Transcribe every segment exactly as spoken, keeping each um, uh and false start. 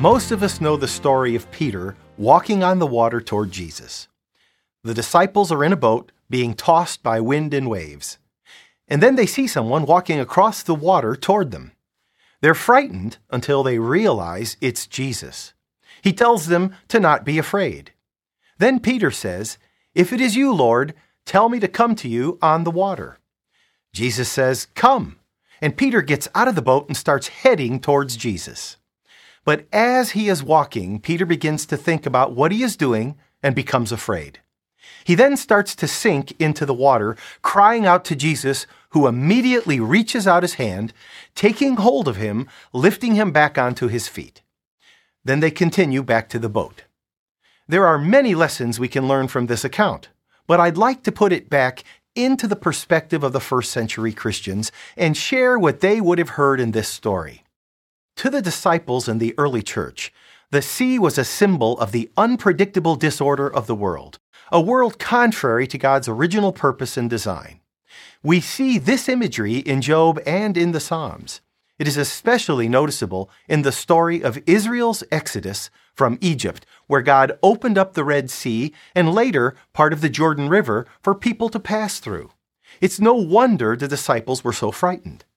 Most of us know the story of Peter walking on the water toward Jesus. The disciples are in a boat being tossed by wind and waves. And then they see someone walking across the water toward them. They're frightened until they realize it's Jesus. He tells them to not be afraid. Then Peter says, "If it is you, Lord, tell me to come to you on the water." Jesus says, "Come." And Peter gets out of the boat and starts heading towards Jesus. But as he is walking, Peter begins to think about what he is doing and becomes afraid. He then starts to sink into the water, crying out to Jesus, who immediately reaches out his hand, taking hold of him, lifting him back onto his feet. Then they continue back to the boat. There are many lessons we can learn from this account, but I'd like to put it back into the perspective of the first century Christians and share what they would have heard in this story. To the disciples in the early church, the sea was a symbol of the unpredictable disorder of the world, a world contrary to God's original purpose and design. We see this imagery in Job and in the Psalms. It is especially noticeable in the story of Israel's exodus from Egypt, where God opened up the Red Sea and later part of the Jordan River for people to pass through. It's no wonder the disciples were so frightened.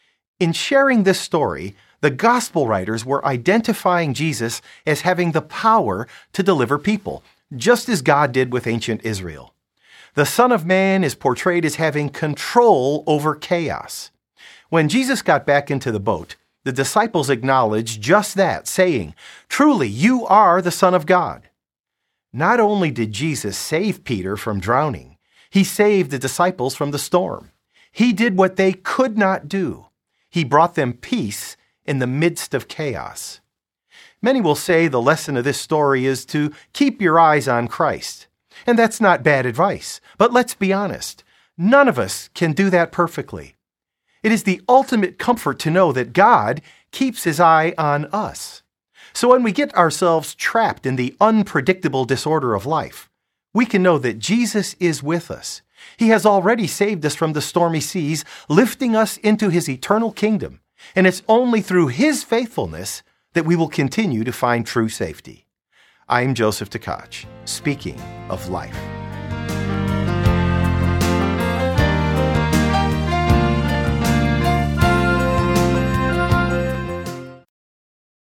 In sharing this story, the gospel writers were identifying Jesus as having the power to deliver people, just as God did with ancient Israel. The Son of Man is portrayed as having control over chaos. When Jesus got back into the boat, the disciples acknowledged just that, saying, "Truly, you are the Son of God." Not only did Jesus save Peter from drowning, he saved the disciples from the storm. He did what they could not do. He brought them peace in the midst of chaos. Many will say the lesson of this story is to keep your eyes on Christ. And that's not bad advice. But let's be honest, none of us can do that perfectly. It is the ultimate comfort to know that God keeps his eye on us. So when we get ourselves trapped in the unpredictable disorder of life, we can know that Jesus is with us. He has already saved us from the stormy seas, lifting us into his eternal kingdom. And it's only through his faithfulness that we will continue to find true safety. I'm Joseph Tkach, speaking of life.